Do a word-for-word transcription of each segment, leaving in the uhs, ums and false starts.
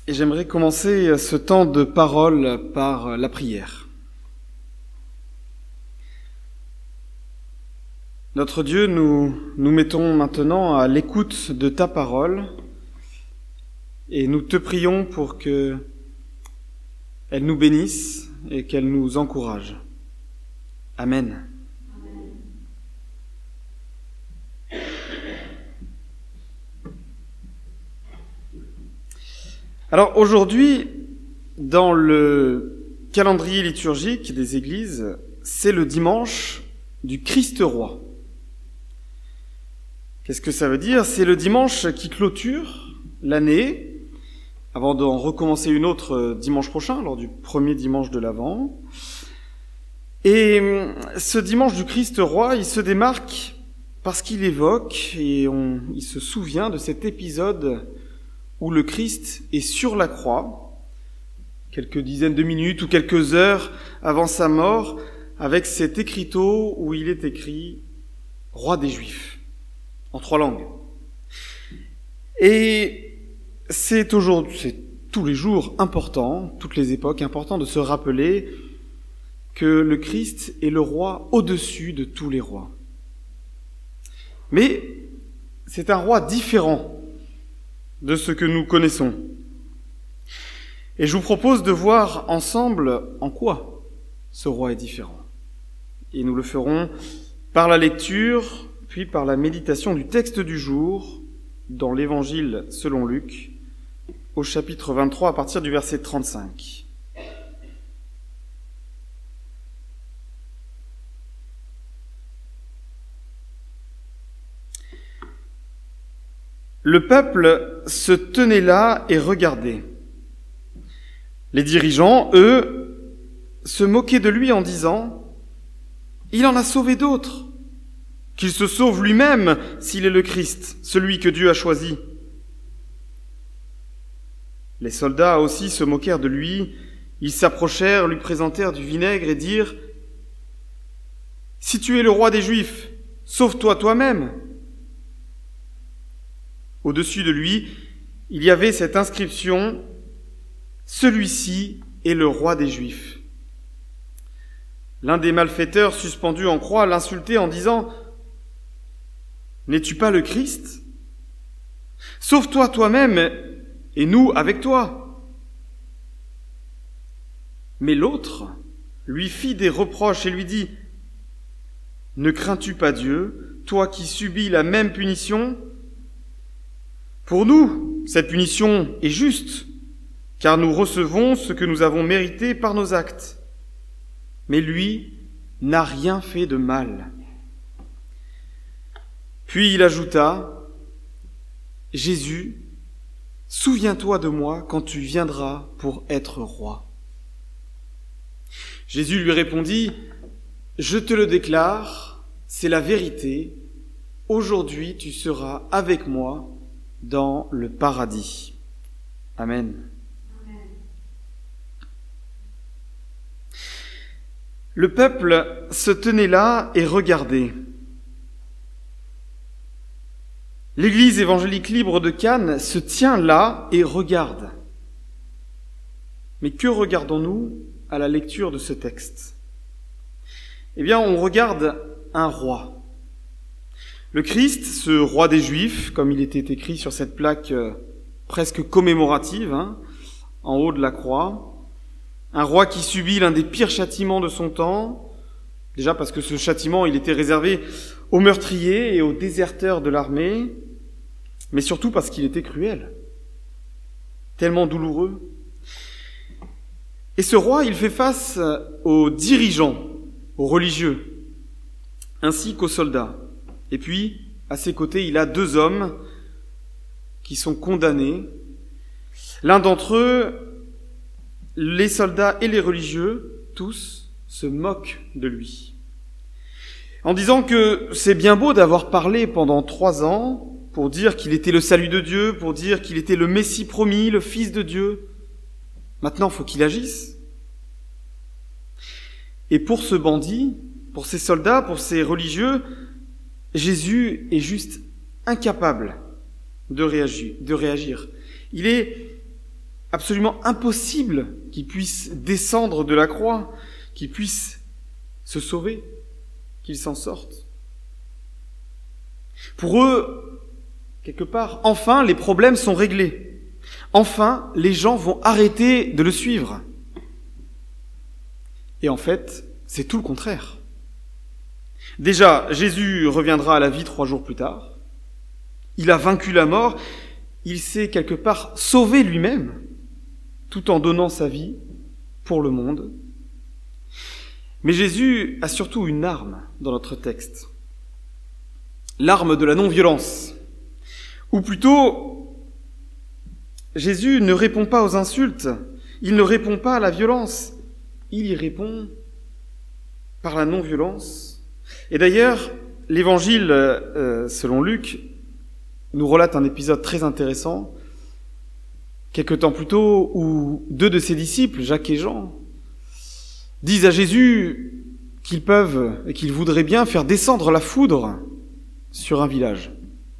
Et j'aimerais commencer ce temps de parole par la prière. Notre Dieu, nous nous mettons maintenant à l'écoute de ta parole et nous te prions pour que elle nous bénisse et qu'elle nous encourage. Amen. Alors aujourd'hui, dans le calendrier liturgique des églises, c'est le dimanche du Christ roi. Qu'est-ce que ça veut dire ? C'est le dimanche qui clôture l'année, avant d'en recommencer une autre dimanche prochain, lors du premier dimanche de l'Avent. Et ce dimanche du Christ roi, il se démarque parce qu'il évoque et on, il se souvient de cet épisode où le Christ est sur la croix, quelques dizaines de minutes ou quelques heures avant sa mort, avec cet écriteau où il est écrit « Roi des Juifs », en trois langues. Et c'est aujourd'hui, c'est tous les jours important, toutes les époques, important de se rappeler que le Christ est le roi au-dessus de tous les rois. Mais c'est un roi différent de ce que nous connaissons. Et je vous propose de voir ensemble en quoi ce roi est différent. Et nous le ferons par la lecture, puis par la méditation du texte du jour dans l'Évangile selon Luc, au chapitre vingt-trois, à partir du verset trente-cinq. Le peuple se tenait là et regardait. Les dirigeants, eux, se moquaient de lui en disant « Il en a sauvé d'autres, qu'il se sauve lui-même s'il est le Christ, celui que Dieu a choisi. » Les soldats aussi se moquèrent de lui, ils s'approchèrent, lui présentèrent du vinaigre et dirent « Si tu es le roi des Juifs, sauve-toi toi-même !» Au-dessus de lui, il y avait cette inscription « Celui-ci est le roi des Juifs ». L'un des malfaiteurs suspendus en croix l'insultait en disant « N'es-tu pas le Christ ? Sauve-toi toi-même et nous avec toi !» Mais l'autre lui fit des reproches et lui dit « Ne crains-tu pas Dieu, toi qui subis la même punition ? Pour nous, cette punition est juste, car nous recevons ce que nous avons mérité par nos actes. Mais lui n'a rien fait de mal. » Puis il ajouta, « Jésus, souviens-toi de moi quand tu viendras pour être roi. » Jésus lui répondit, « Je te le déclare, c'est la vérité. Aujourd'hui tu seras avec moi dans le paradis. » Amen. Amen. Le peuple se tenait là et regardait. L'église évangélique libre de Cannes se tient là et regarde. Mais que regardons-nous à la lecture de ce texte ? Eh bien, on regarde un roi. Le Christ, ce roi des Juifs, comme il était écrit sur cette plaque euh, presque commémorative, hein, en haut de la croix, un roi qui subit l'un des pires châtiments de son temps, déjà parce que ce châtiment, il était réservé aux meurtriers et aux déserteurs de l'armée, mais surtout parce qu'il était cruel, tellement douloureux. Et ce roi, il fait face aux dirigeants, aux religieux, ainsi qu'aux soldats. Et puis, à ses côtés, il a deux hommes qui sont condamnés. L'un d'entre eux, les soldats et les religieux, tous, se moquent de lui. En disant que c'est bien beau d'avoir parlé pendant trois ans pour dire qu'il était le salut de Dieu, pour dire qu'il était le Messie promis, le Fils de Dieu. Maintenant, il faut qu'il agisse. Et pour ce bandit, pour ces soldats, pour ces religieux, Jésus est juste incapable de réagir. De réagir. Il est absolument impossible qu'il puisse descendre de la croix, qu'il puisse se sauver, qu'il s'en sorte. Pour eux, quelque part, enfin, les problèmes sont réglés. Enfin, les gens vont arrêter de le suivre. Et en fait, c'est tout le contraire. Déjà, Jésus reviendra à la vie trois jours plus tard. Il a vaincu la mort. Il s'est quelque part sauvé lui-même, tout en donnant sa vie pour le monde. Mais Jésus a surtout une arme dans notre texte. L'arme de la non-violence. Ou plutôt, Jésus ne répond pas aux insultes, il ne répond pas à la violence, il y répond par la non-violence. Et d'ailleurs, l'Évangile, euh, selon Luc, nous relate un épisode très intéressant, quelque temps plus tôt, où deux de ses disciples, Jacques et Jean, disent à Jésus qu'ils peuvent et qu'ils voudraient bien faire descendre la foudre sur un village.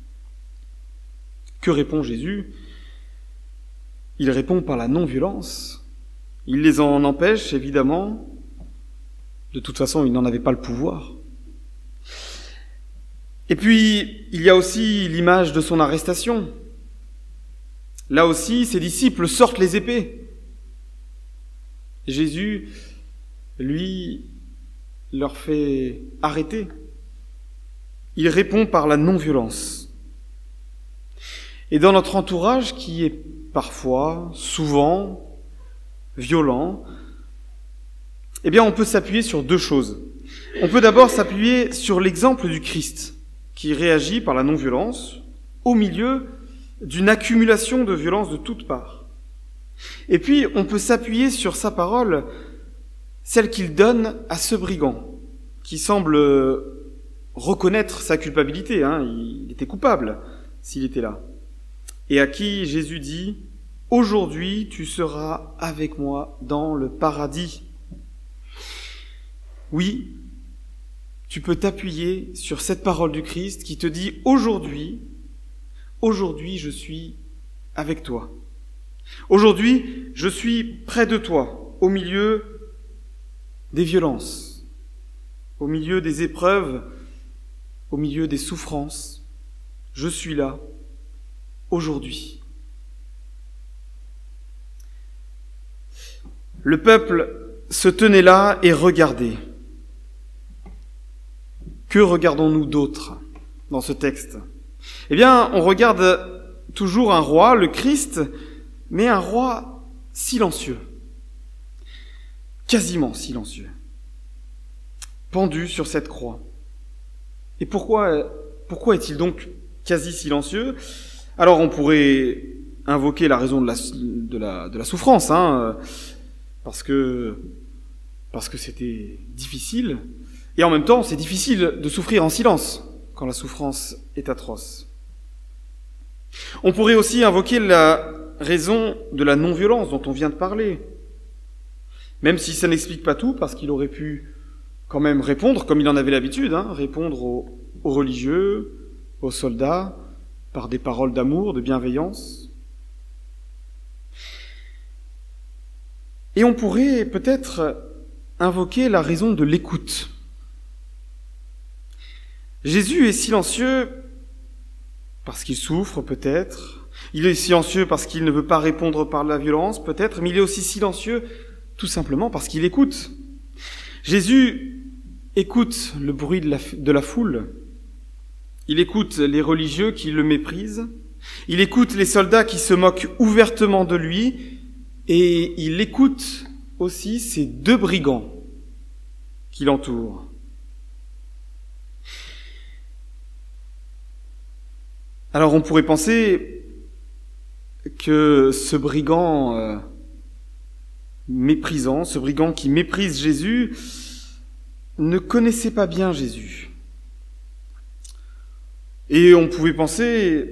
Que répond Jésus ? Il répond par la non-violence. Il les en empêche, évidemment. De toute façon, il n'en avait pas le pouvoir. Et puis, il y a aussi l'image de son arrestation. Là aussi, ses disciples sortent les épées. Jésus, lui, leur fait arrêter. Il répond par la non-violence. Et dans notre entourage, qui est parfois, souvent, violent, eh bien, on peut s'appuyer sur deux choses. On peut d'abord s'appuyer sur l'exemple du Christ, qui réagit par la non-violence au milieu d'une accumulation de violence de toutes parts. Et puis, on peut s'appuyer sur sa parole, celle qu'il donne à ce brigand, qui semble reconnaître sa culpabilité, hein, il était coupable s'il était là, et à qui Jésus dit « Aujourd'hui, tu seras avec moi dans le paradis ». Oui, tu peux t'appuyer sur cette parole du Christ qui te dit « Aujourd'hui, aujourd'hui je suis avec toi. Aujourd'hui, je suis près de toi, au milieu des violences, au milieu des épreuves, au milieu des souffrances. Je suis là, aujourd'hui. » Le peuple se tenait là et regardait. Que regardons-nous d'autre dans ce texte ? Eh bien, on regarde toujours un roi, le Christ, mais un roi silencieux, quasiment silencieux, pendu sur cette croix. Et pourquoi, pourquoi est-il donc quasi silencieux ? Alors, on pourrait invoquer la raison de la, de la, de la souffrance, hein, parce que, parce que c'était difficile. Et en même temps, c'est difficile de souffrir en silence quand la souffrance est atroce. On pourrait aussi invoquer la raison de la non-violence dont on vient de parler. Même si ça n'explique pas tout, parce qu'il aurait pu quand même répondre, comme il en avait l'habitude, hein, répondre aux, aux religieux, aux soldats, par des paroles d'amour, de bienveillance. Et on pourrait peut-être invoquer la raison de l'écoute. Jésus est silencieux parce qu'il souffre, peut-être. Il est silencieux parce qu'il ne veut pas répondre par la violence, peut-être. Mais il est aussi silencieux tout simplement parce qu'il écoute. Jésus écoute le bruit de la, de la foule. Il écoute les religieux qui le méprisent. Il écoute les soldats qui se moquent ouvertement de lui. Et il écoute aussi ces deux brigands qui l'entourent. Alors on pourrait penser que ce brigand euh, méprisant, ce brigand qui méprise Jésus, ne connaissait pas bien Jésus. Et on pouvait penser,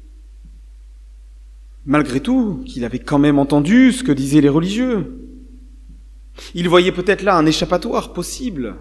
malgré tout, qu'il avait quand même entendu ce que disaient les religieux. Il voyait peut-être là un échappatoire possible.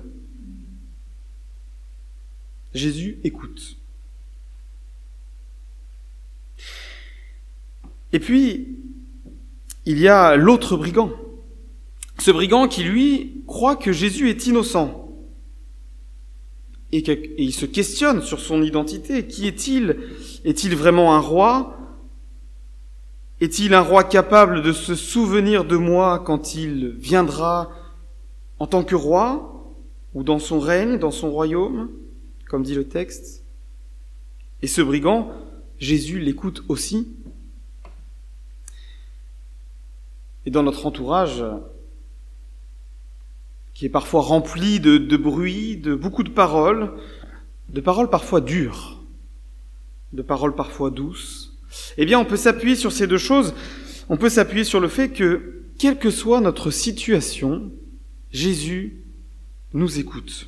Jésus écoute. Et puis, il y a l'autre brigand. Ce brigand qui, lui, croit que Jésus est innocent. Et, que, et il se questionne sur son identité. Qui est-il ? Est-il vraiment un roi ? Est-il un roi capable de se souvenir de moi quand il viendra en tant que roi, ou dans son règne, dans son royaume, comme dit le texte ? Et ce brigand, Jésus l'écoute aussi. Et dans notre entourage, qui est parfois rempli de, de bruit, de beaucoup de paroles, de paroles parfois dures, de paroles parfois douces, eh bien on peut s'appuyer sur ces deux choses. On peut s'appuyer sur le fait que, quelle que soit notre situation, Jésus nous écoute.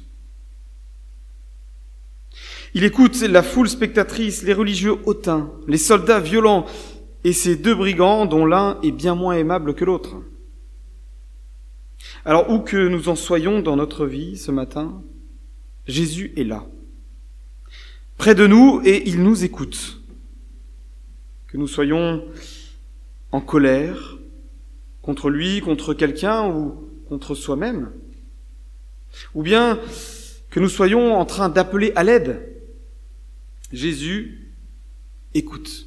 Il écoute la foule spectatrice, les religieux hautains, les soldats violents et ces deux brigands dont l'un est bien moins aimable que l'autre. Alors, où que nous en soyons dans notre vie ce matin, Jésus est là, près de nous, et il nous écoute. Que nous soyons en colère contre lui, contre quelqu'un ou contre soi-même, ou bien que nous soyons en train d'appeler à l'aide, Jésus écoute.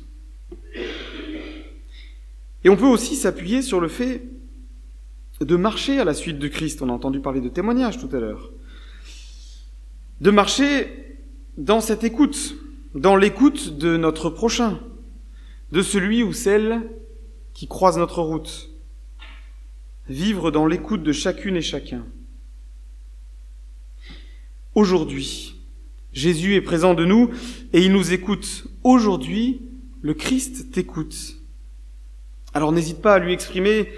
Et on peut aussi s'appuyer sur le fait de marcher à la suite de Christ. On a entendu parler de témoignage tout à l'heure. De marcher dans cette écoute, dans l'écoute de notre prochain, de celui ou celle qui croise notre route. Vivre dans l'écoute de chacune et chacun. Aujourd'hui, Jésus est présent de nous et il nous écoute. Aujourd'hui, le Christ t'écoute. Alors n'hésite pas à lui exprimer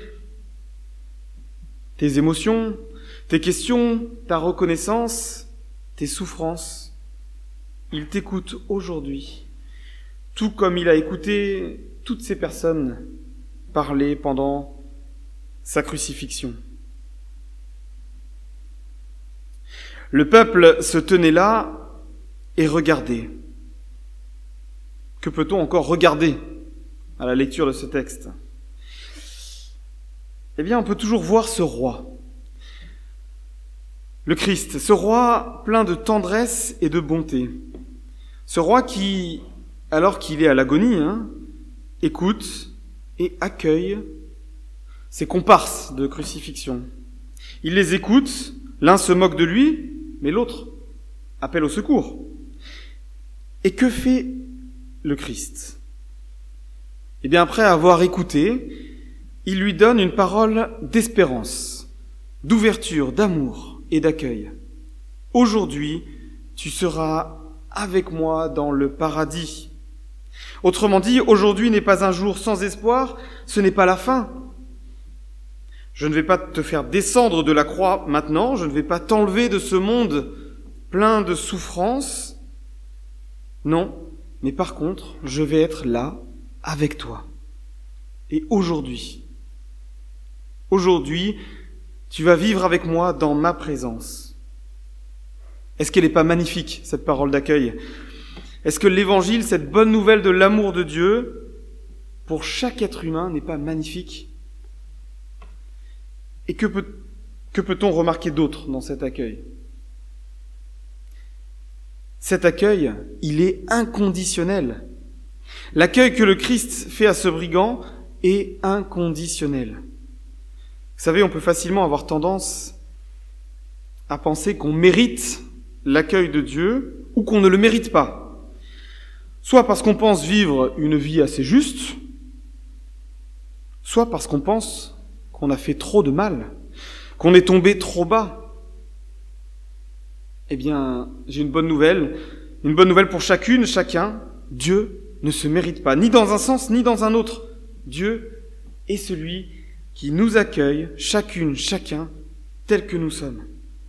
tes émotions, tes questions, ta reconnaissance, tes souffrances. Il t'écoute aujourd'hui, tout comme il a écouté toutes ces personnes parler pendant sa crucifixion. Le peuple se tenait là et regardait. Que peut-on encore regarder à la lecture de ce texte ? Eh bien, on peut toujours voir ce roi, le Christ, ce roi plein de tendresse et de bonté. Ce roi qui, alors qu'il est à l'agonie, hein, écoute et accueille ses comparses de crucifixion. Il les écoute, l'un se moque de lui, mais l'autre appelle au secours. Et que fait le Christ ? Eh bien, après avoir écouté, il lui donne une parole d'espérance, d'ouverture, d'amour et d'accueil. Aujourd'hui, tu seras avec moi dans le paradis. Autrement dit, aujourd'hui n'est pas un jour sans espoir, ce n'est pas la fin. Je ne vais pas te faire descendre de la croix maintenant, je ne vais pas t'enlever de ce monde plein de souffrances. Non, mais par contre, je vais être là avec toi. Et aujourd'hui, aujourd'hui, tu vas vivre avec moi dans ma présence. Est-ce qu'elle n'est pas magnifique, cette parole d'accueil ? Est-ce que l'évangile, cette bonne nouvelle de l'amour de Dieu, pour chaque être humain, n'est pas magnifique ? Et que, peut, que peut-on remarquer d'autre dans cet accueil ? Cet accueil, il est inconditionnel. L'accueil que le Christ fait à ce brigand est inconditionnel. Vous savez, on peut facilement avoir tendance à penser qu'on mérite l'accueil de Dieu ou qu'on ne le mérite pas. Soit parce qu'on pense vivre une vie assez juste, soit parce qu'on pense qu'on a fait trop de mal, qu'on est tombé trop bas. Eh bien, j'ai une bonne nouvelle, une bonne nouvelle pour chacune, chacun. Dieu ne se mérite pas, ni dans un sens, ni dans un autre. Dieu est celui qui nous accueille, chacune, chacun, tel que nous sommes.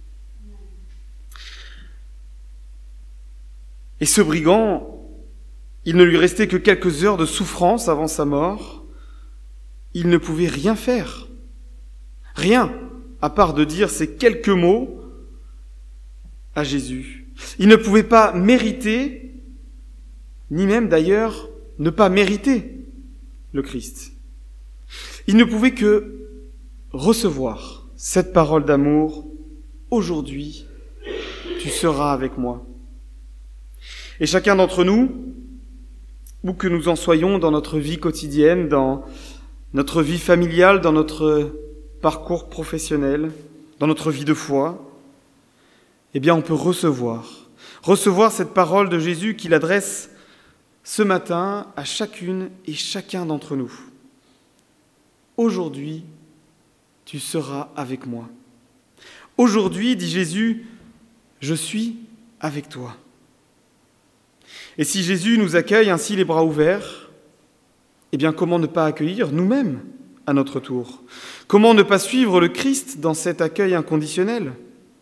Et ce brigand, il ne lui restait que quelques heures de souffrance avant sa mort. Il ne pouvait rien faire. Rien, à part de dire ces quelques mots à Jésus. Il ne pouvait pas mériter, ni même d'ailleurs ne pas mériter le Christ. Il ne pouvait que recevoir cette parole d'amour. Aujourd'hui, tu seras avec moi. Et chacun d'entre nous, où que nous en soyons dans notre vie quotidienne, dans notre vie familiale, dans notre parcours professionnel, dans notre vie de foi, eh bien on peut recevoir, recevoir cette parole de Jésus qu'il adresse ce matin à chacune et chacun d'entre nous. Aujourd'hui, tu seras avec moi. Aujourd'hui, dit Jésus, je suis avec toi. Et si Jésus nous accueille ainsi les bras ouverts, eh bien comment ne pas accueillir nous-mêmes à notre tour ? Comment ne pas suivre le Christ dans cet accueil inconditionnel ?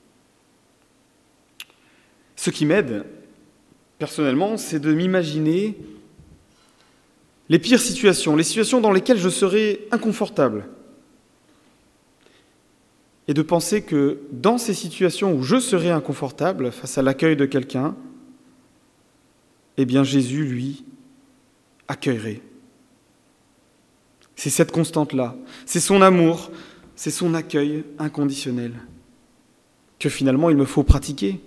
Ce qui m'aide, personnellement, c'est de m'imaginer les pires situations, les situations dans lesquelles je serais inconfortable. Et de penser que dans ces situations où je serais inconfortable face à l'accueil de quelqu'un, eh bien Jésus, lui, accueillerait. C'est cette constante-là, c'est son amour, c'est son accueil inconditionnel que finalement il me faut pratiquer.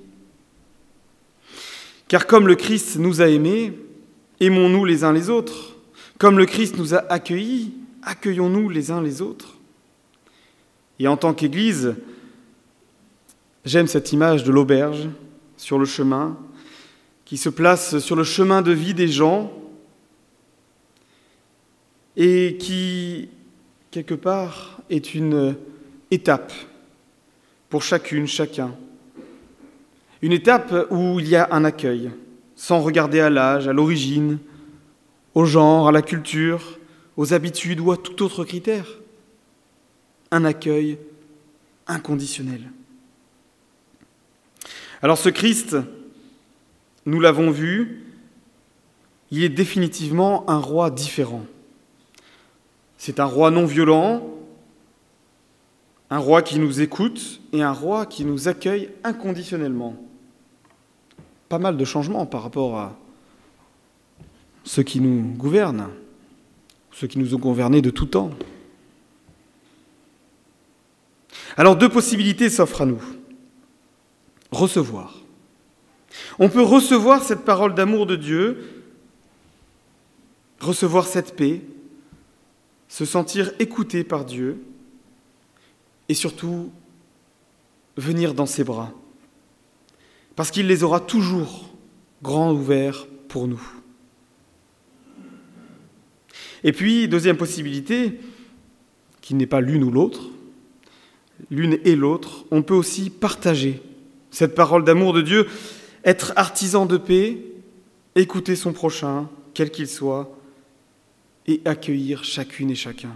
Car comme le Christ nous a aimés, aimons-nous les uns les autres. Comme le Christ nous a accueillis, accueillons-nous les uns les autres. Et en tant qu'Église, j'aime cette image de l'auberge sur le chemin, qui se place sur le chemin de vie des gens et qui, quelque part, est une étape pour chacune, chacun. Une étape où il y a un accueil, sans regarder à l'âge, à l'origine, au genre, à la culture, aux habitudes ou à tout autre critère. Un accueil inconditionnel. Alors ce Christ, nous l'avons vu, il est définitivement un roi différent. C'est un roi non violent, un roi qui nous écoute et un roi qui nous accueille inconditionnellement. Pas mal de changements par rapport à ceux qui nous gouvernent, ceux qui nous ont gouvernés de tout temps. Alors deux possibilités s'offrent à nous. Recevoir. On peut recevoir cette parole d'amour de Dieu, recevoir cette paix, se sentir écouté par Dieu et surtout venir dans ses bras. Parce qu'il les aura toujours grands ouverts pour nous. Et puis, deuxième possibilité, qui n'est pas l'une ou l'autre, l'une et l'autre, on peut aussi partager cette parole d'amour de Dieu, être artisan de paix, écouter son prochain, quel qu'il soit, et accueillir chacune et chacun.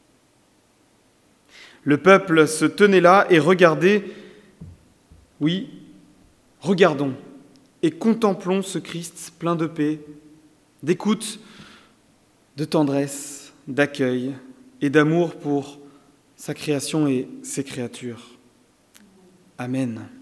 Le peuple se tenait là et regardait, oui, regardons et contemplons ce Christ plein de paix, d'écoute, de tendresse, d'accueil et d'amour pour sa création et ses créatures. Amen.